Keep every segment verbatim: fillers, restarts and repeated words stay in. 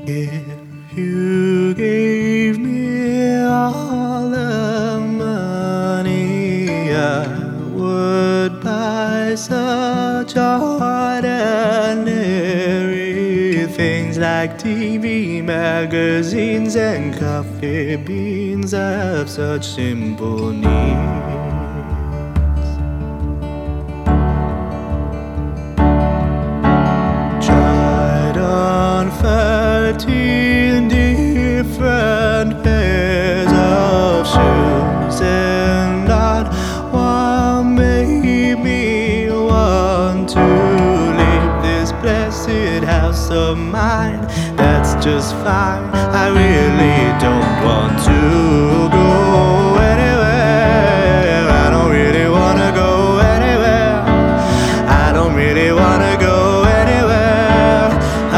If you gave me all the money, I would buy such ordinary things like T V, magazines, and coffee beans. I have such simple needs. Thirteen different pairs of shoes, and not one made me want to leave this blessed house of mine. That's just fine. I really don't want to go anywhere. I don't really wanna go anywhere. I don't really wanna go anywhere.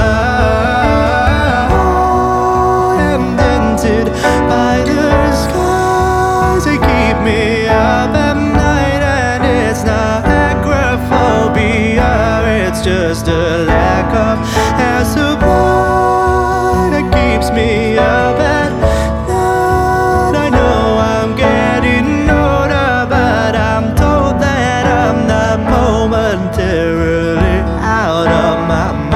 By the skies, they keep me up at night, and it's not agoraphobia, it's just a lack of air supply that keeps me up at night. I know I'm getting older, but I'm told that I'm not momentarily out of my mind.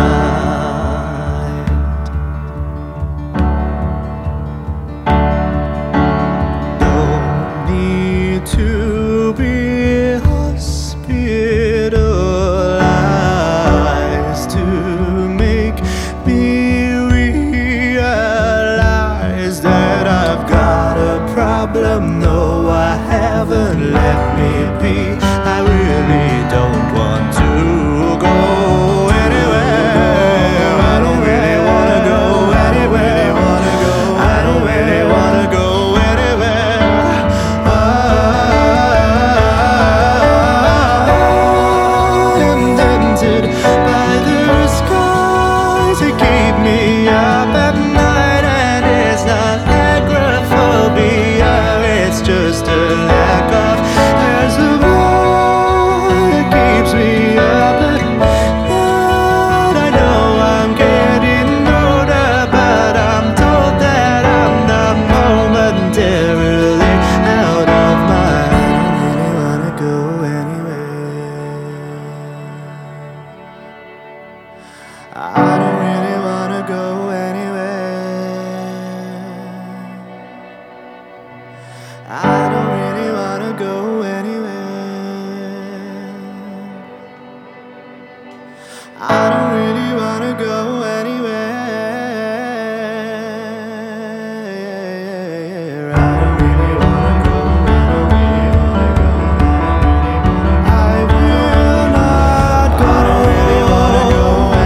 To be hospitalized to make me realize that I've got a problem. No, I haven't, let me be. I really don't want to go anywhere. I don't really wanna go anywhere. I don't really wanna go anywhere. By the skies, they keep me up at night, and it's not agoraphobia, it's just a lack of air supply that keeps me up at night. I know I'm getting older, but I'm told that I'm not momentarily out of mind. I don't really wanna go anywhere. I don't really wanna go anywhere. I don't really wanna go anywhere. I don't really wanna go anywhere. I don't really wanna go anywhere. I will not go. I don't really wanna go.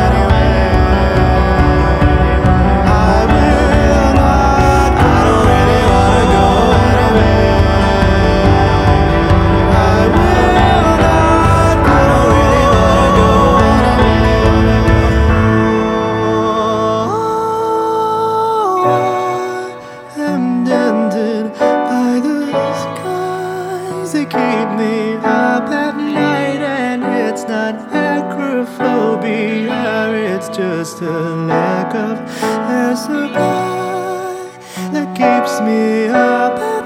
They keep me up at night, and it's not agoraphobia, it's just a lack of air supply that keeps me up at night.